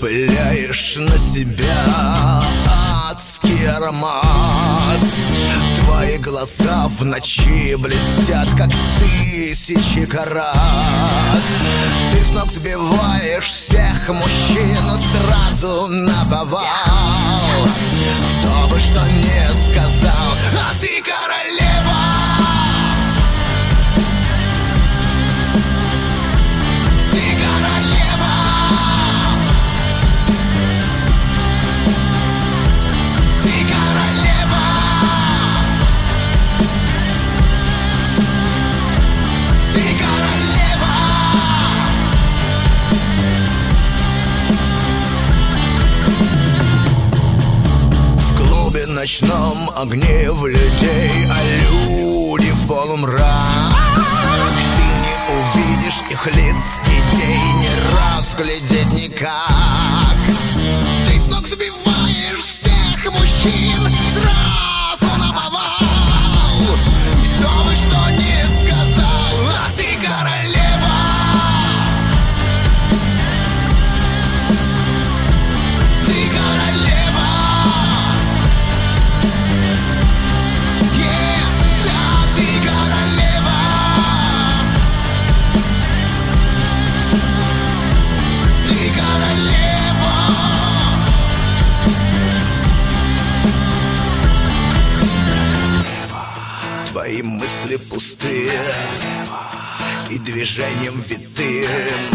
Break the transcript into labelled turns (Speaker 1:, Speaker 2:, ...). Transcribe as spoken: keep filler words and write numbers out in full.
Speaker 1: Напыляешь на себя адский аромат. Твои глаза в ночи блестят, как тысячи карат. Ты с ног сбиваешь всех мужчин сразу наповал. Кто бы что ни сказал, а ты королева. В ночном огне в людей, а люди в полумрак. Ты не увидишь их лиц, идей не разглядеть никак. Ты с ног сбиваешь всех мужчин сразу наповал. Кто бы что ни сказал, а ты королева. Ты королева. Твои мысли пустые и движением витые